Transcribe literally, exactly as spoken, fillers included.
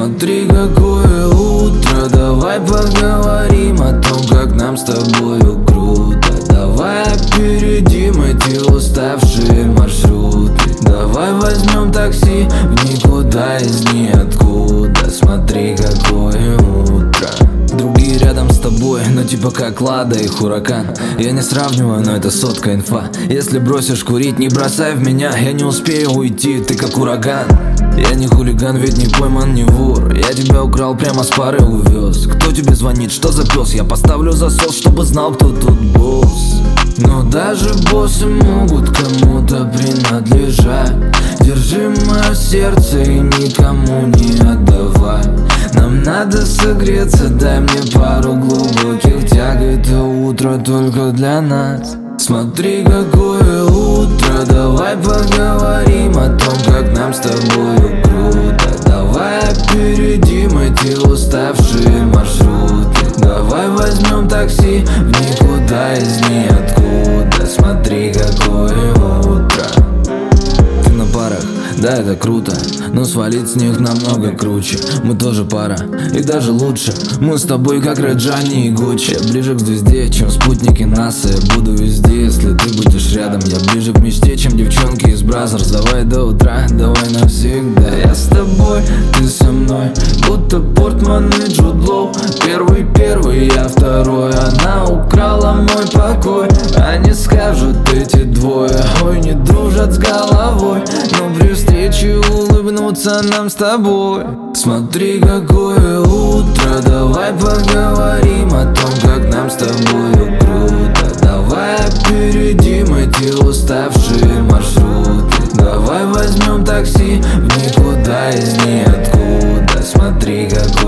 Смотри, какое утро, давай поговорим о том, как нам с тобою круто. Давай опередим эти уставшие маршруты. Давай возьмем такси в никуда из ниоткуда. Смотри, какое утро. Другие рядом с тобой, но типа как Лада и Хуракан. Я не сравниваю, но это сотка инфа. Если бросишь курить, не бросай в меня. Я не успею уйти, ты как ураган. Я не хулиган, ведь не пойман, не вор. Я тебя украл, прямо с пары увез. Кто тебе звонит, что за пес? Я поставлю засос, чтобы знал, кто тут босс. Но даже боссы могут кому-то принадлежать. Держи мое сердце и никому не отдавай. Нам надо согреться, дай мне пару глубоких тяг. Это утро только для нас. Смотри, какое утро, давай поговорим о том, как нам с тобою круто. Давай опередим эти уставшие маршруты. Давай возьмем такси в никуда из ниоткуда. Смотри, какое утро. Ты на парах, да, это круто, но свалить с них намного круче. Мы тоже пара, и даже лучше. Мы с тобой как Раджани и Гуччи. Я ближе к звезде, чем спутники НАСА. Я буду везде, если ты будешь рядом. Я ближе к мечте, чем девчонки из Бразерс. Давай до утра, давай навсегда. Я с тобой, ты со мной, будто Портман и Джуд Лоу. Первый, первый, я второй. Она украла мой покой. Они скажут, эти двое, ой, не дружат с головой. Но при встрече улыбнуться нам с тобой. Смотри, какое утро, давай поговорим о том, как нам с тобою круто. Давай опередим эти уставшие маршруты. Давай возьмем такси в никуда из ниоткуда. Смотри, какое